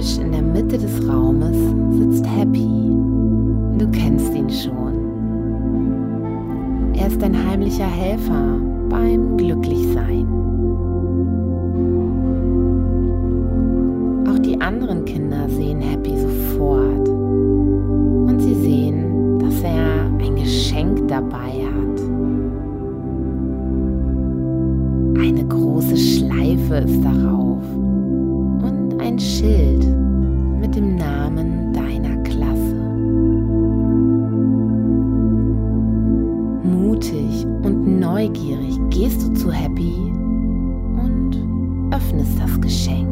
Tisch in der Mitte des Raumes sitzt Happy. Du kennst ihn schon. Er ist dein heimlicher Helfer beim Glücklichsein. Auch die anderen Kinder sehen Happy sofort und sie sehen, dass er ein Geschenk dabei hat. Eine große Schleife ist darauf und ein Schild mit dem Namen deiner Klasse. Mutig und neugierig gehst du zu Happy und öffnest das Geschenk.